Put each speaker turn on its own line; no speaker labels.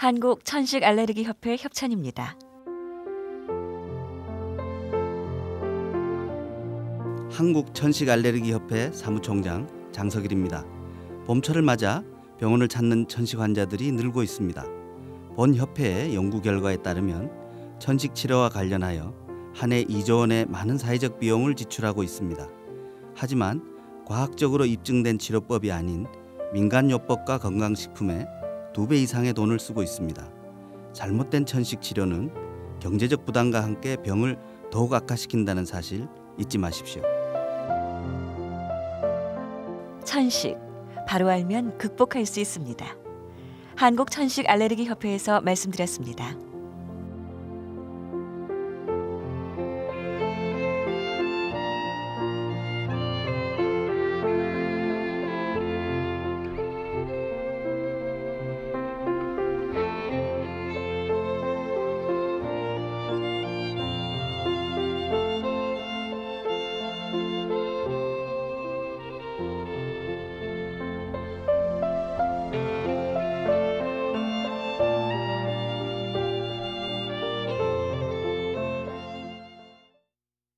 한국 천식 알레르기 협회 협찬입니다.
한국 천식 알레르기 협회 사무총장 장석일입니다. 봄철을 맞아 병원을 찾는 천식 환자들이 늘고 있습니다. 본 협회의 연구 결과에 따르면 천식 치료와 관련하여 한 해 2조 원의 많은 사회적 비용을 지출하고 있습니다. 하지만 과학적으로 입증된 치료법이 아닌 민간요법과 건강식품에 2배 이상의 돈을 쓰고 있습니다. 잘못된 천식 치료는 경제적 부담과 함께 병을 더욱 악화시킨다는 사실 잊지 마십시오.
천식, 바로 알면 극복할 수 있습니다. 한국 천식 알레르기 협회에서 말씀드렸습니다.